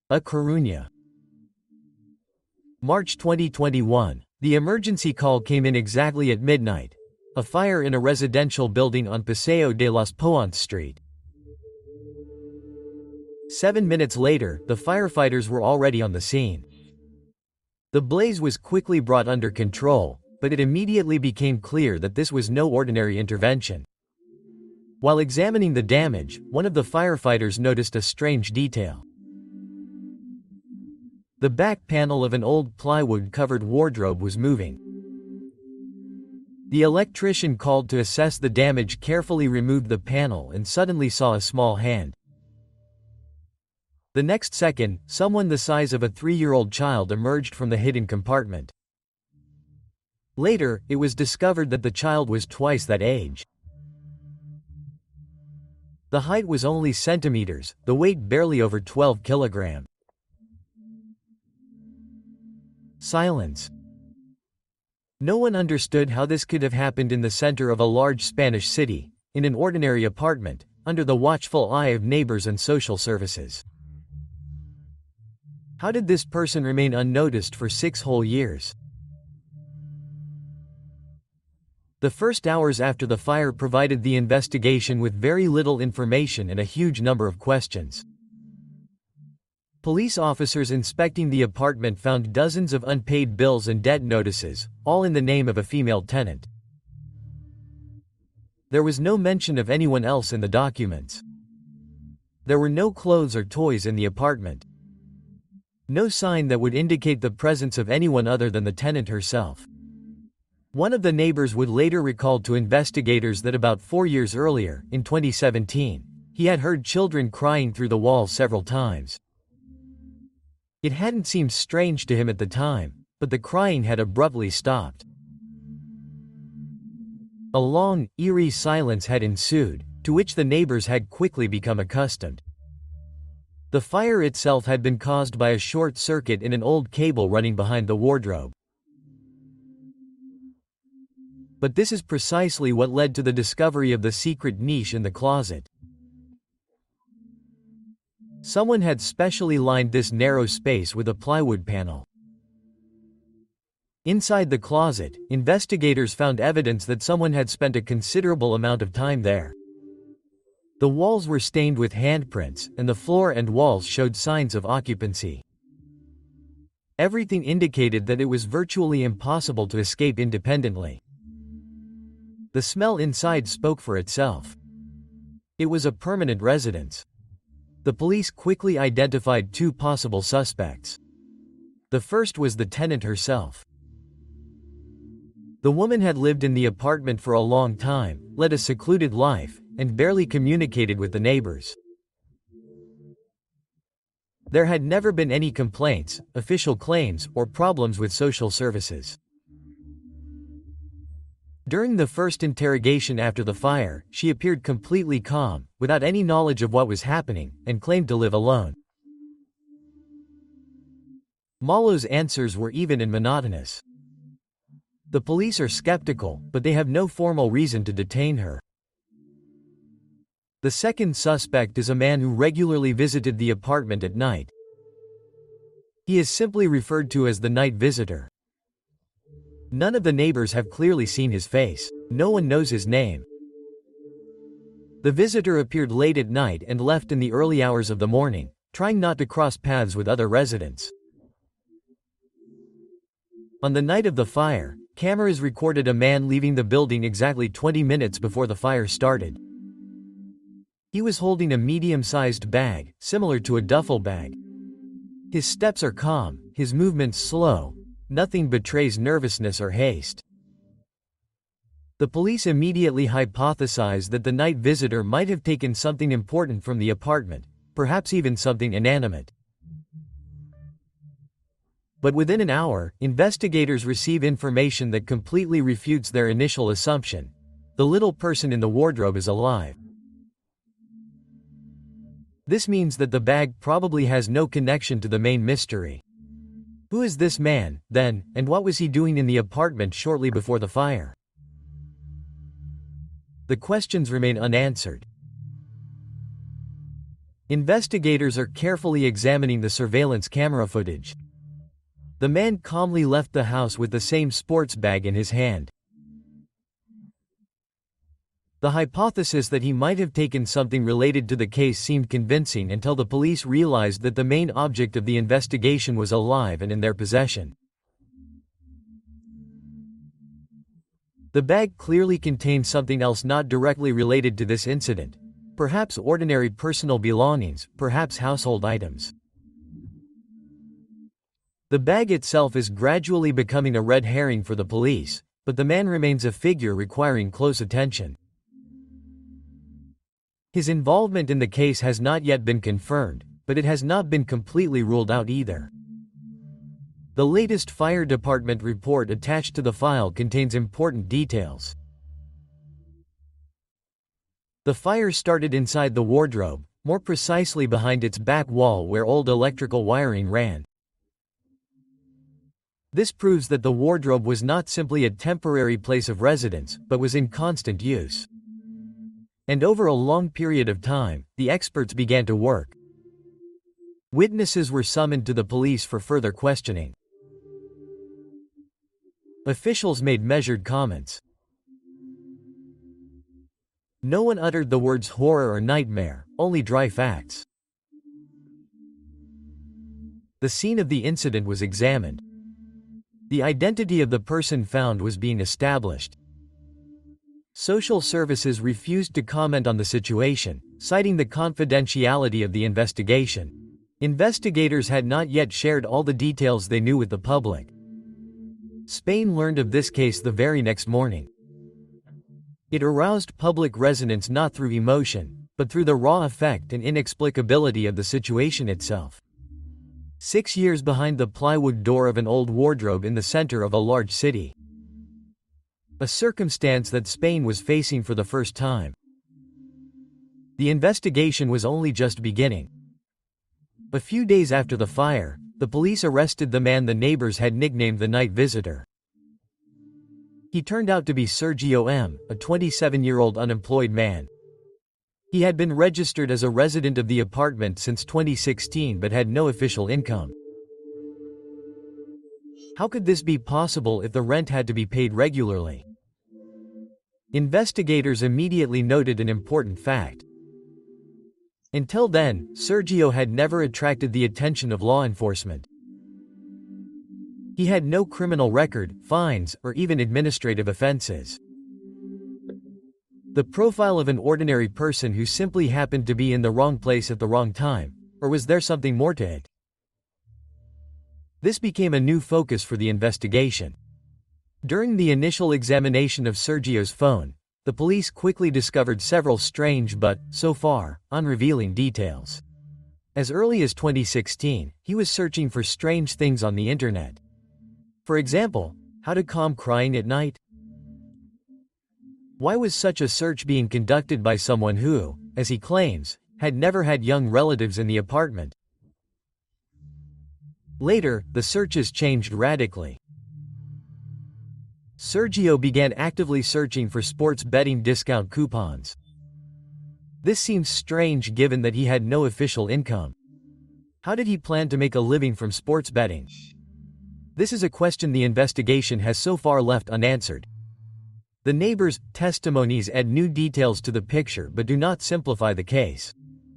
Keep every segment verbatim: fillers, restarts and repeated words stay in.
A Coruña. March twenty twenty-one. The emergency call came in exactly at midnight. A fire in a residential building on Paseo de las Pontes Street. Seven minutes later, the firefighters were already on the scene. The blaze was quickly brought under control, but it immediately became clear that this was no ordinary intervention. While examining the damage, one of the firefighters noticed a strange detail. The back panel of an old plywood-covered wardrobe was moving. The electrician called to assess the damage carefully removed the panel and suddenly saw a small hand. The next second, someone the size of a three-year-old child emerged from the hidden compartment. Later, it was discovered that the child was twice that age. The height was only centimeters, the weight barely over twelve kilograms. Silence. No one understood how this could have happened in the center of a large Spanish city, in an ordinary apartment, under the watchful eye of neighbors and social services. How did this person remain unnoticed for six whole years? The first hours after the fire provided the investigation with very little information and a huge number of questions. Police officers inspecting the apartment found dozens of unpaid bills and debt notices, all in the name of a female tenant. There was no mention of anyone else in the documents. There were no clothes or toys in the apartment. No sign that would indicate the presence of anyone other than the tenant herself. One of the neighbors would later recall to investigators that about four years earlier, in twenty seventeen, he had heard children crying through the walls several times. It hadn't seemed strange to him at the time, but the crying had abruptly stopped. A long, eerie silence had ensued, to which the neighbors had quickly become accustomed. The fire itself had been caused by a short circuit in an old cable running behind the wardrobe. But this is precisely what led to the discovery of the secret niche in the closet. Someone had specially lined this narrow space with a plywood panel. Inside the closet, investigators found evidence that someone had spent a considerable amount of time there. The walls were stained with handprints, and the floor and walls showed signs of occupancy. Everything indicated that it was virtually impossible to escape independently. The smell inside spoke for itself. It was a permanent residence. The police quickly identified two possible suspects. The first was the tenant herself. The woman had lived in the apartment for a long time, led a secluded life, and barely communicated with the neighbors. There had never been any complaints, official claims, or problems with social services. During the first interrogation after the fire, she appeared completely calm, without any knowledge of what was happening, and claimed to live alone. Malo's answers were even and monotonous. The police are skeptical, but they have no formal reason to detain her. The second suspect is a man who regularly visited the apartment at night. He is simply referred to as the night visitor. None of the neighbors have clearly seen his face. No one knows his name. The visitor appeared late at night and left in the early hours of the morning, trying not to cross paths with other residents. On the night of the fire, cameras recorded a man leaving the building exactly twenty minutes before the fire started. He was holding a medium-sized bag, similar to a duffel bag. His steps are calm, his movements slow. Nothing betrays nervousness or haste. The police immediately hypothesized that the night visitor might have taken something important from the apartment, perhaps even something inanimate. But within an hour, investigators receive information that completely refutes their initial assumption. The little person in the wardrobe is alive. This means that the bag probably has no connection to the main mystery. Who is this man, then, and what was he doing in the apartment shortly before the fire? The questions remain unanswered. Investigators are carefully examining the surveillance camera footage. The man calmly left the house with the same sports bag in his hand. The hypothesis that he might have taken something related to the case seemed convincing until the police realized that the main object of the investigation was alive and in their possession. The bag clearly contained something else not directly related to this incident. Perhaps ordinary personal belongings, perhaps household items. The bag itself is gradually becoming a red herring for the police, but the man remains a figure requiring close attention. His involvement in the case has not yet been confirmed, but it has not been completely ruled out either. The latest fire department report attached to the file contains important details. The fire started inside the wardrobe, more precisely behind its back wall where old electrical wiring ran. This proves that the wardrobe was not simply a temporary place of residence, but was in constant use. And over a long period of time, the experts began to work. Witnesses were summoned to the police for further questioning. Officials made measured comments. No one uttered the words horror or nightmare, only dry facts. The scene of the incident was examined. The identity of the person found was being established. Social services refused to comment on the situation, citing the confidentiality of the investigation. Investigators had not yet shared all the details they knew with the public. Spain learned of this case the very next morning. It aroused public resonance not through emotion, but through the raw effect and inexplicability of the situation itself. Six years behind the plywood door of an old wardrobe in the center of a large city. A circumstance that Spain was facing for the first time. The investigation was only just beginning. A few days after the fire, the police arrested the man the neighbors had nicknamed the Night Visitor. He turned out to be Sergio M., a twenty-seven-year-old unemployed man. He had been registered as a resident of the apartment since twenty sixteen but had no official income. How could this be possible if the rent had to be paid regularly? Investigators immediately noted an important fact. Until then, Sergio had never attracted the attention of law enforcement. He had no criminal record, fines, or even administrative offenses. The profile of an ordinary person who simply happened to be in the wrong place at the wrong time, or was there something more to it? This became a new focus for the investigation. During the initial examination of Sergio's phone, the police quickly discovered several strange but, so far, unrevealing details. As early as twenty sixteen, he was searching for strange things on the internet. For example, how to calm crying at night? Why was such a search being conducted by someone who, as he claims, had never had young relatives in the apartment? Later, the searches changed radically. Sergio began actively searching for sports betting discount coupons. This seems strange given that he had no official income. How did he plan to make a living from sports betting? This is a question the investigation has so far left unanswered. The neighbors' testimonies add new details to the picture but do not simplify the case.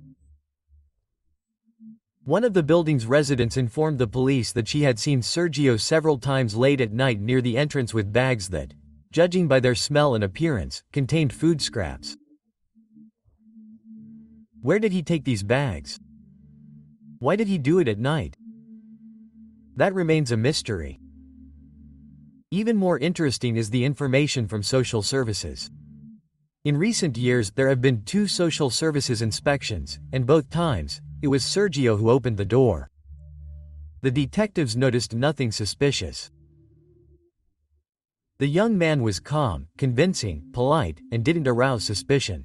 One of the building's residents informed the police that she had seen Sergio several times late at night near the entrance with bags that, judging by their smell and appearance, contained food scraps. Where did he take these bags? Why did he do it at night? That remains a mystery. Even more interesting is the information from social services. In recent years, there have been two social services inspections, and both times, it was Sergio who opened the door. The detectives noticed nothing suspicious. The young man was calm, convincing, polite, and didn't arouse suspicion.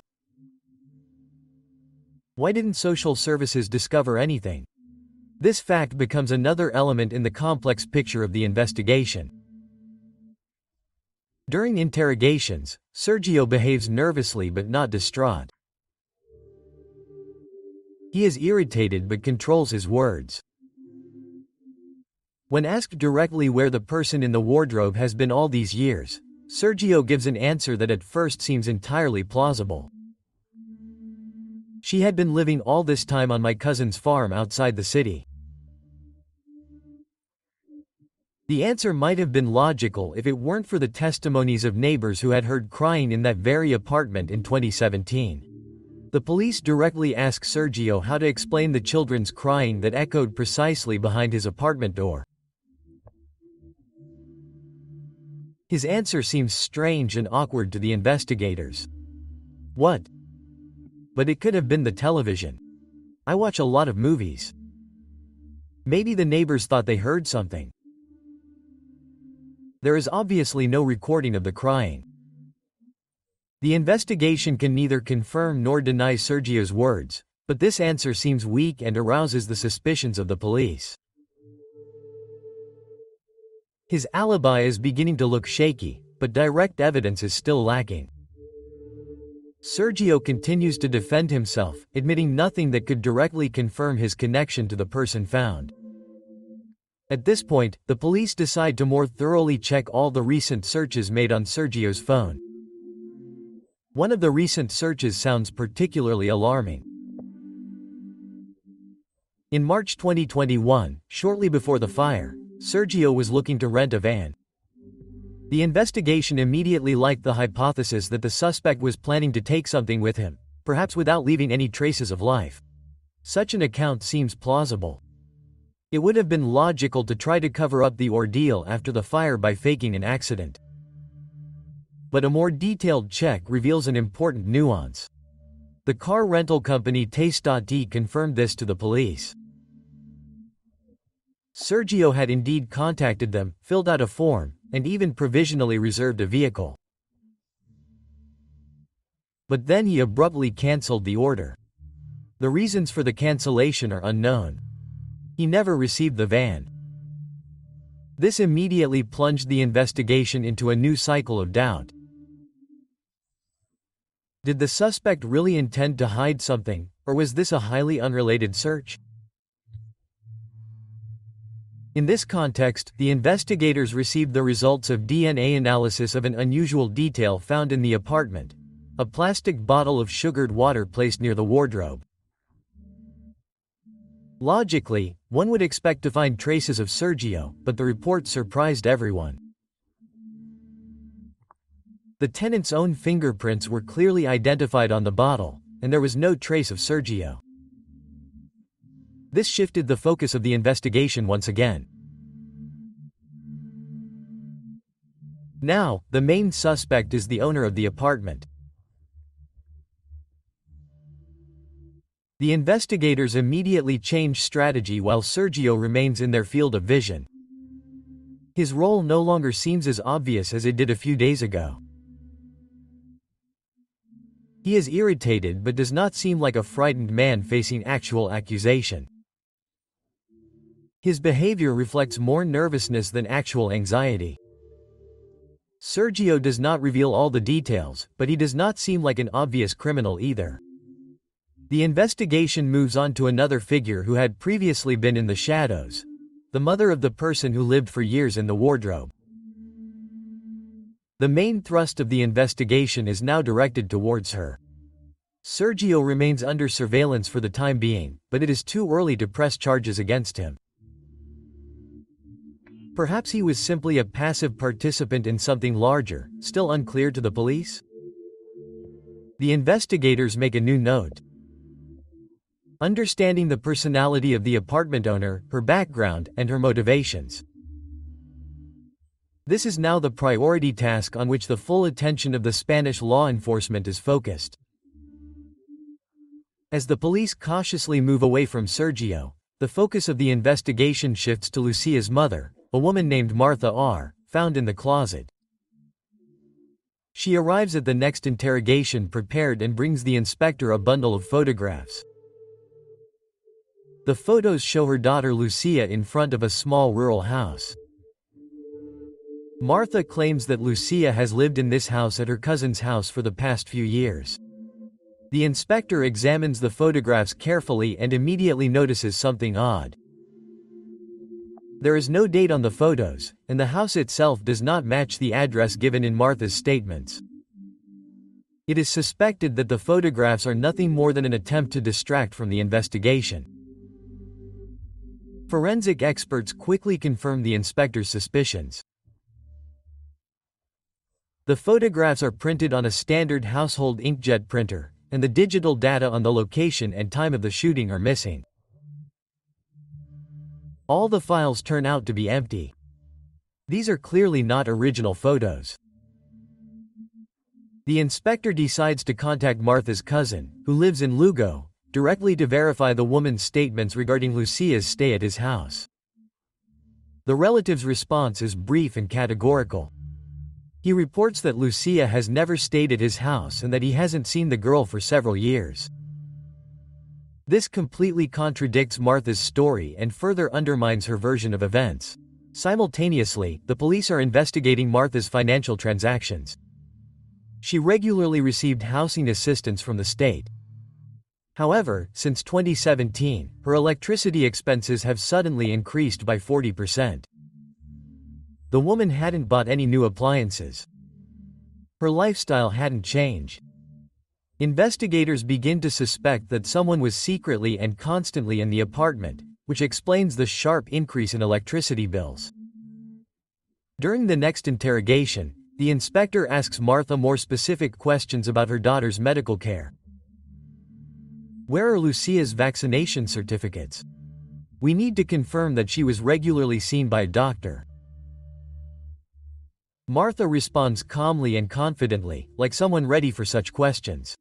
Why didn't social services discover anything? This fact becomes another element in the complex picture of the investigation. During interrogations, Sergio behaves nervously but not distraught. He is irritated but controls his words. When asked directly where the person in the wardrobe has been all these years, Sergio gives an answer that at first seems entirely plausible. She had been living all this time on my cousin's farm outside the city. The answer might have been logical if it weren't for the testimonies of neighbors who had heard crying in that very apartment in twenty seventeen. The police directly ask Sergio how to explain the children's crying that echoed precisely behind his apartment door. His answer seems strange and awkward to the investigators. What? But it could have been the television. I watch a lot of movies. Maybe the neighbors thought they heard something. There is obviously no recording of the crying. The investigation can neither confirm nor deny Sergio's words, but this answer seems weak and arouses the suspicions of the police. His alibi is beginning to look shaky, but direct evidence is still lacking. Sergio continues to defend himself, admitting nothing that could directly confirm his connection to the person found. At this point, the police decide to more thoroughly check all the recent searches made on Sergio's phone. One of the recent searches sounds particularly alarming. In March twenty twenty-one, shortly before the fire, Sergio was looking to rent a van. The investigation immediately liked the hypothesis that the suspect was planning to take something with him, perhaps without leaving any traces of life. Such an account seems plausible. It would have been logical to try to cover up the ordeal after the fire by faking an accident. But a more detailed check reveals an important nuance. The car rental company Taste.D confirmed this to the police. Sergio had indeed contacted them, filled out a form, and even provisionally reserved a vehicle. But then he abruptly cancelled the order. The reasons for the cancellation are unknown. He never received the van. This immediately plunged the investigation into a new cycle of doubt. Did the suspect really intend to hide something, or was this a highly unrelated search? In this context, the investigators received the results of D N A analysis of an unusual detail found in the apartment: a plastic bottle of sugared water placed near the wardrobe. Logically, one would expect to find traces of Sergio, but the report surprised everyone. The tenant's own fingerprints were clearly identified on the bottle, and there was no trace of Sergio. This shifted the focus of the investigation once again. Now, the main suspect is the owner of the apartment. The investigators immediately change strategy while Sergio remains in their field of vision. His role no longer seems as obvious as it did a few days ago. He is irritated but does not seem like a frightened man facing actual accusation. His behavior reflects more nervousness than actual anxiety. Sergio does not reveal all the details, but he does not seem like an obvious criminal either. The investigation moves on to another figure who had previously been in the shadows: the mother of the person who lived for years in the wardrobe. The main thrust of the investigation is now directed towards her. Sergio remains under surveillance for the time being, but it is too early to press charges against him. Perhaps he was simply a passive participant in something larger, still unclear to the police? The investigators make a new note. Understanding the personality of the apartment owner, her background, and her motivations. This is now the priority task on which the full attention of the Spanish law enforcement is focused. As the police cautiously move away from Sergio, the focus of the investigation shifts to Lucia's mother, a woman named Martha R., found in the closet. She arrives at the next interrogation prepared and brings the inspector a bundle of photographs. The photos show her daughter Lucia in front of a small rural house. Martha claims that Lucia has lived in this house at her cousin's house for the past few years. The inspector examines the photographs carefully and immediately notices something odd. There is no date on the photos, and the house itself does not match the address given in Martha's statements. It is suspected that the photographs are nothing more than an attempt to distract from the investigation. Forensic experts quickly confirm the inspector's suspicions. The photographs are printed on a standard household inkjet printer, and the digital data on the location and time of the shooting are missing. All the files turn out to be empty. These are clearly not original photos. The inspector decides to contact Martha's cousin, who lives in Lugo, directly to verify the woman's statements regarding Lucia's stay at his house. The relative's response is brief and categorical. He reports that Lucia has never stayed at his house and that he hasn't seen the girl for several years. This completely contradicts Martha's story and further undermines her version of events. Simultaneously, the police are investigating Martha's financial transactions. She regularly received housing assistance from the state. However, since twenty seventeen, her electricity expenses have suddenly increased by forty percent. The woman hadn't bought any new appliances. Her lifestyle hadn't changed. Investigators begin to suspect that someone was secretly and constantly in the apartment, which explains the sharp increase in electricity bills. During the next interrogation, the inspector asks Martha more specific questions about her daughter's medical care. Where are Lucia's vaccination certificates? We need to confirm that she was regularly seen by a doctor. Martha responds calmly and confidently, like someone ready for such questions.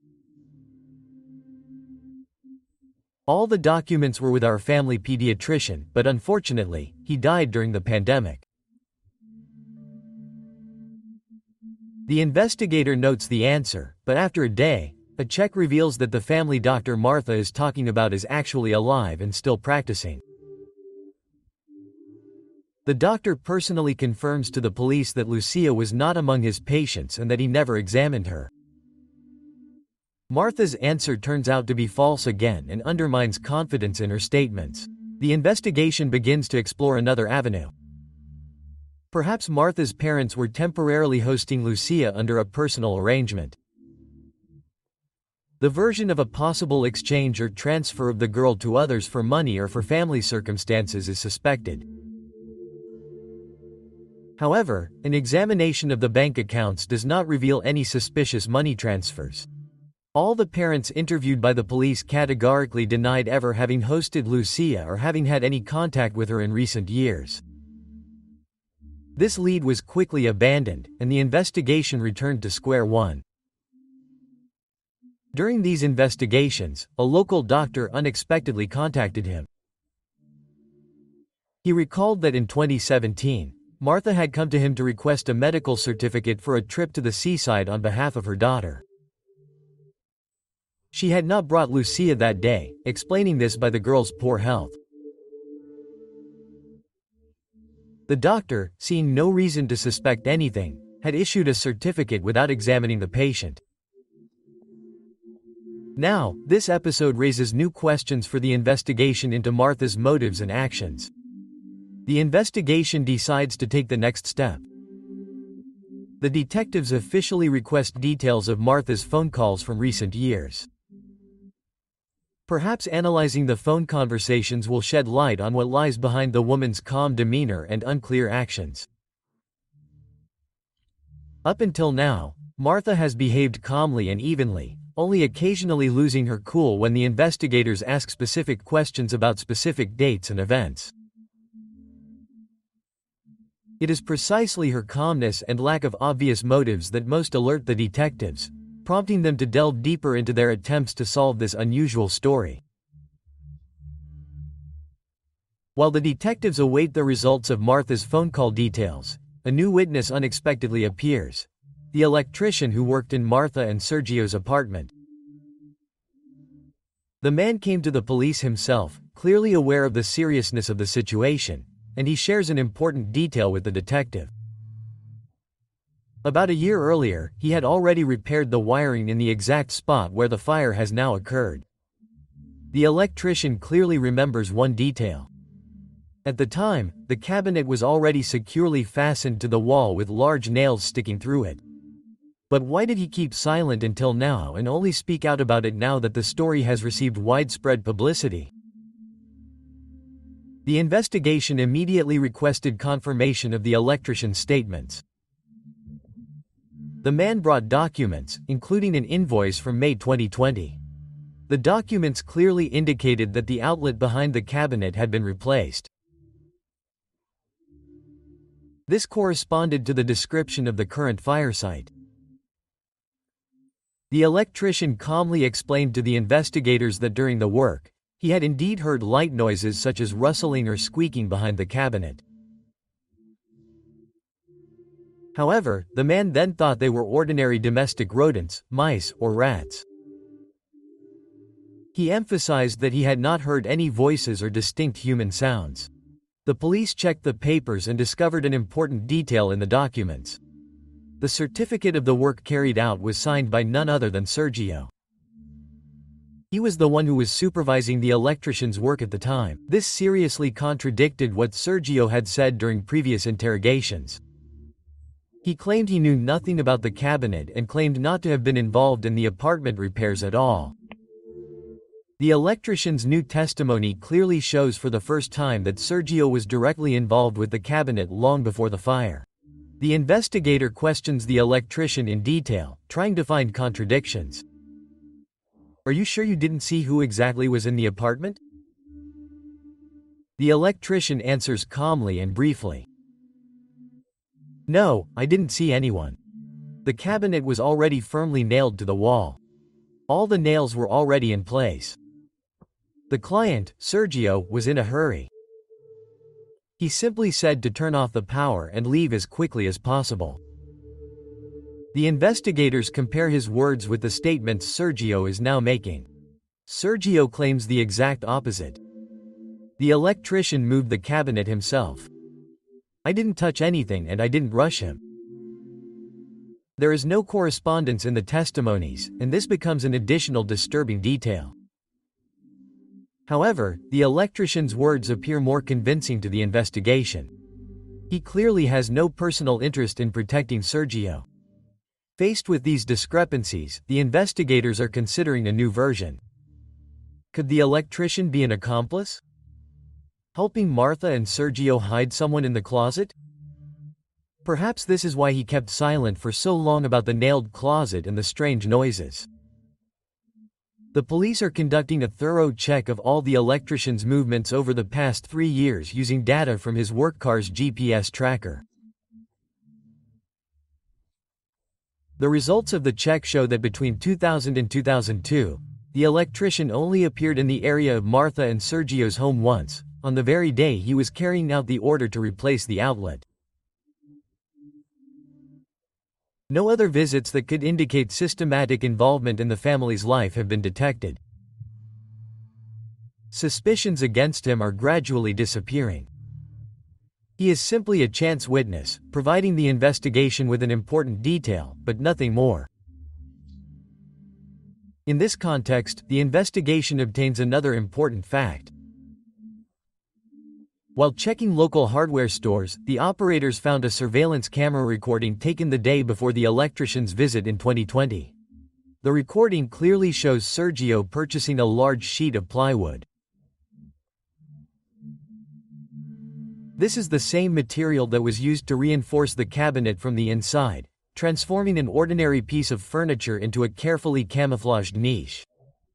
All the documents were with our family pediatrician, but unfortunately, he died during the pandemic. The investigator notes the answer, but after a day, a check reveals that the family doctor Martha is talking about is actually alive and still practicing. The doctor personally confirms to the police that Lucia was not among his patients and that he never examined her. Martha's answer turns out to be false again and undermines confidence in her statements. The investigation begins to explore another avenue. Perhaps Martha's parents were temporarily hosting Lucia under a personal arrangement. The version of a possible exchange or transfer of the girl to others for money or for family circumstances is suspected. However, an examination of the bank accounts does not reveal any suspicious money transfers. All the parents interviewed by the police categorically denied ever having hosted Lucia or having had any contact with her in recent years. This lead was quickly abandoned, and the investigation returned to square one. During these investigations, a local doctor unexpectedly contacted him. He recalled that in twenty seventeen, Martha had come to him to request a medical certificate for a trip to the seaside on behalf of her daughter. She had not brought Lucia that day, explaining this by the girl's poor health. The doctor, seeing no reason to suspect anything, had issued a certificate without examining the patient. Now, this episode raises new questions for the investigation into Martha's motives and actions. The investigation decides to take the next step. The detectives officially request details of Martha's phone calls from recent years. Perhaps analyzing the phone conversations will shed light on what lies behind the woman's calm demeanor and unclear actions. Up until now, Martha has behaved calmly and evenly, only occasionally losing her cool when the investigators ask specific questions about specific dates and events. It is precisely her calmness and lack of obvious motives that most alert the detectives, prompting them to delve deeper into their attempts to solve this unusual story. While the detectives await the results of Martha's phone call details, a new witness unexpectedly appears: the electrician who worked in Martha and Sergio's apartment. The man came to the police himself, clearly aware of the seriousness of the situation, and he shares an important detail with the detective. About a year earlier, he had already repaired the wiring in the exact spot where the fire has now occurred. The electrician clearly remembers one detail. At the time, the cabinet was already securely fastened to the wall with large nails sticking through it. But why did he keep silent until now and only speak out about it now that the story has received widespread publicity? The investigation immediately requested confirmation of the electrician's statements. The man brought documents, including an invoice from May twenty twenty. The documents clearly indicated that the outlet behind the cabinet had been replaced. This corresponded to the description of the current fire site. The electrician calmly explained to the investigators that during the work, he had indeed heard light noises such as rustling or squeaking behind the cabinet. However, the man then thought they were ordinary domestic rodents, mice, or rats. He emphasized that he had not heard any voices or distinct human sounds. The police checked the papers and discovered an important detail in the documents. The certificate of the work carried out was signed by none other than Sergio. He was the one who was supervising the electrician's work at the time. This seriously contradicted what Sergio had said during previous interrogations. He claimed he knew nothing about the cabinet and claimed not to have been involved in the apartment repairs at all. The electrician's new testimony clearly shows for the first time that Sergio was directly involved with the cabinet long before the fire. The investigator questions the electrician in detail, trying to find contradictions. "Are you sure you didn't see who exactly was in the apartment?" The electrician answers calmly and briefly. "No, I didn't see anyone. The cabinet was already firmly nailed to the wall. All the nails were already in place. The client, Sergio, was in a hurry. He simply said to turn off the power and leave as quickly as possible." The investigators compare his words with the statements Sergio is now making. Sergio claims the exact opposite. The electrician moved the cabinet himself. "I didn't touch anything and I didn't rush him." There is no correspondence in the testimonies, and this becomes an additional disturbing detail. However, the electrician's words appear more convincing to the investigation. He clearly has no personal interest in protecting Sergio. Faced with these discrepancies, the investigators are considering a new version. Could the electrician be an accomplice? Helping Martha and Sergio hide someone in the closet? Perhaps this is why he kept silent for so long about the nailed closet and the strange noises. The police are conducting a thorough check of all the electrician's movements over the past three years using data from his work car's G P S tracker. The results of the check show that between two thousand and two thousand two, the electrician only appeared in the area of Martha and Sergio's home once, on the very day he was carrying out the order to replace the outlet. No other visits that could indicate systematic involvement in the family's life have been detected. Suspicions against him are gradually disappearing. He is simply a chance witness, providing the investigation with an important detail, but nothing more. In this context, the investigation obtains another important fact. While checking local hardware stores, the operators found a surveillance camera recording taken the day before the electrician's visit in twenty twenty. The recording clearly shows Sergio purchasing a large sheet of plywood. This is the same material that was used to reinforce the cabinet from the inside, transforming an ordinary piece of furniture into a carefully camouflaged niche.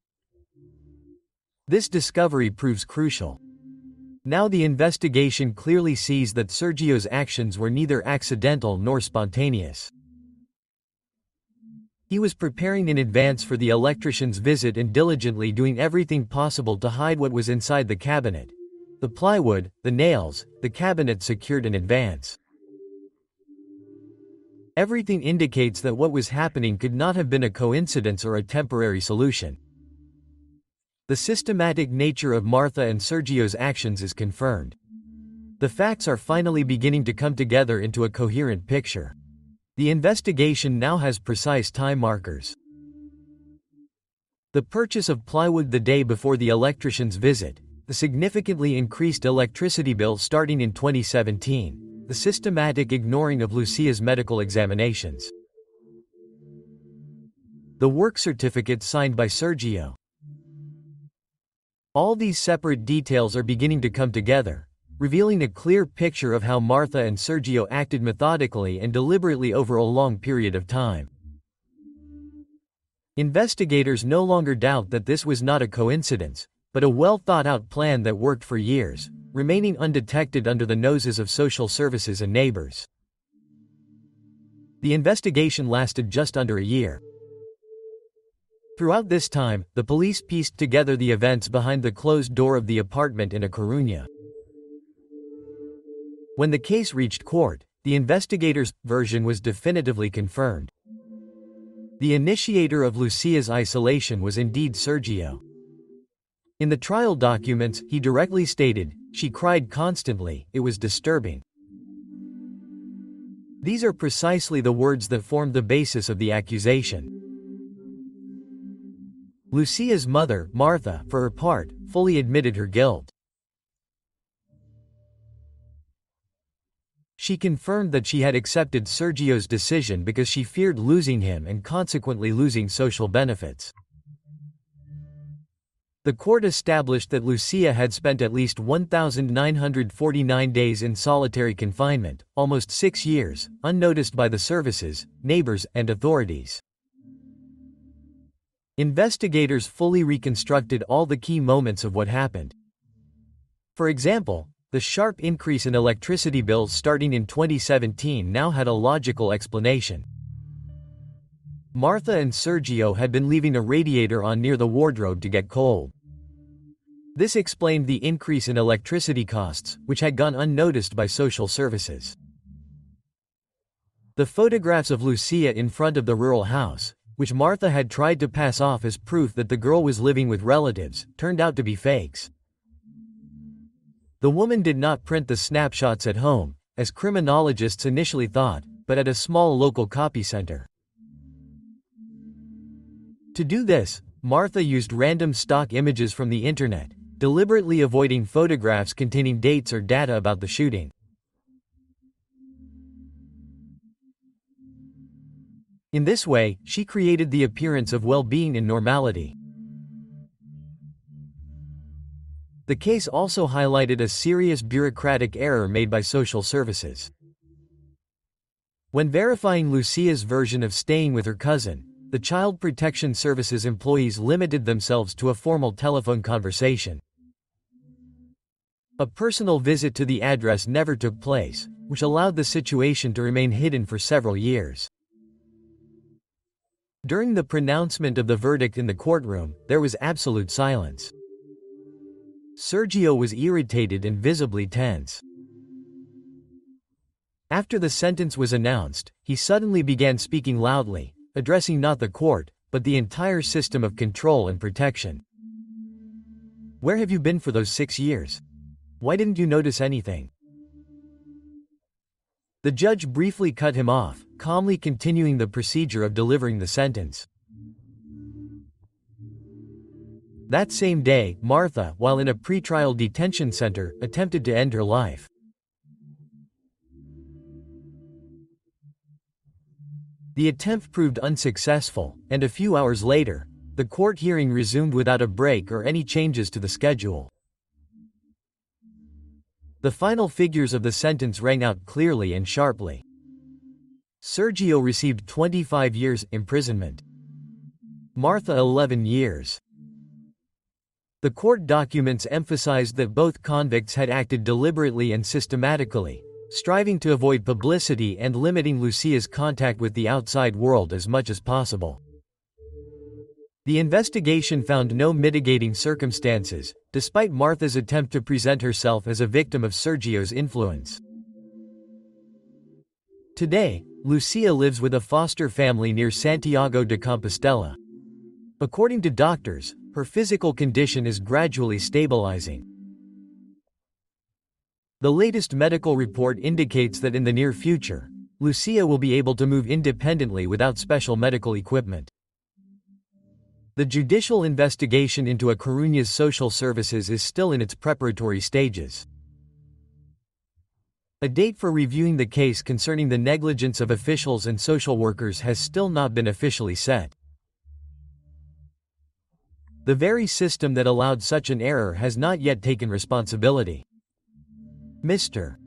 This discovery proves crucial. Now the investigation clearly sees that Sergio's actions were neither accidental nor spontaneous. He was preparing in advance for the electrician's visit and diligently doing everything possible to hide what was inside the cabinet. The plywood, the nails, the cabinet secured in advance. Everything indicates that what was happening could not have been a coincidence or a temporary solution. The systematic nature of Martha and Sergio's actions is confirmed. The facts are finally beginning to come together into a coherent picture. The investigation now has precise time markers. The purchase of plywood the day before the electrician's visit, the significantly increased electricity bill starting in twenty seventeen, the systematic ignoring of Lucia's medical examinations. The work certificate signed by Sergio. All these separate details are beginning to come together, revealing a clear picture of how Martha and Sergio acted methodically and deliberately over a long period of time. Investigators no longer doubt that this was not a coincidence, but a well-thought-out plan that worked for years, remaining undetected under the noses of social services and neighbors. The investigation lasted just under a year. Throughout this time, the police pieced together the events behind the closed door of the apartment in A Coruña. When the case reached court, the investigators' version was definitively confirmed. The initiator of Lucia's isolation was indeed Sergio. In the trial documents, he directly stated, "She cried constantly, it was disturbing." These are precisely the words that formed the basis of the accusation. Lucia's mother, Martha, for her part, fully admitted her guilt. She confirmed that she had accepted Sergio's decision because she feared losing him and consequently losing social benefits. The court established that Lucia had spent at least one thousand nine hundred forty-nine days in solitary confinement, almost six years, unnoticed by the services, neighbors, and authorities. Investigators fully reconstructed all the key moments of what happened. For example, the sharp increase in electricity bills starting in twenty seventeen now had a logical explanation. Martha and Sergio had been leaving a radiator on near the wardrobe to get cold. This explained the increase in electricity costs, which had gone unnoticed by social services. The photographs of Lucia in front of the rural house, which Martha had tried to pass off as proof that the girl was living with relatives, turned out to be fakes. The woman did not print the snapshots at home, as criminologists initially thought, but at a small local copy center. To do this, Martha used random stock images from the internet, deliberately avoiding photographs containing dates or data about the shooting. In this way, she created the appearance of well-being and normality. The case also highlighted a serious bureaucratic error made by social services. When verifying Lucia's version of staying with her cousin, the Child Protection Services employees limited themselves to a formal telephone conversation. A personal visit to the address never took place, which allowed the situation to remain hidden for several years. During the pronouncement of the verdict in the courtroom, there was absolute silence. Sergio was irritated and visibly tense. After the sentence was announced, he suddenly began speaking loudly, addressing not the court, but the entire system of control and protection. "Where have you been for those six years? Why didn't you notice anything?" The judge briefly cut him off, calmly continuing the procedure of delivering the sentence. That same day, Martha, while in a pretrial detention center, attempted to end her life. The attempt proved unsuccessful, and a few hours later, the court hearing resumed without a break or any changes to the schedule. The final figures of the sentence rang out clearly and sharply. Sergio received twenty-five years imprisonment. Martha eleven years. The court documents emphasized that both convicts had acted deliberately and systematically, striving to avoid publicity and limiting Lucia's contact with the outside world as much as possible. The investigation found no mitigating circumstances, despite Martha's attempt to present herself as a victim of Sergio's influence. Today, Lucia lives with a foster family near Santiago de Compostela. According to doctors, her physical condition is gradually stabilizing. The latest medical report indicates that in the near future, Lucia will be able to move independently without special medical equipment. The judicial investigation into A Coruña's social services is still in its preparatory stages. A date for reviewing the case concerning the negligence of officials and social workers has still not been officially set. The very system that allowed such an error has not yet taken responsibility. Mister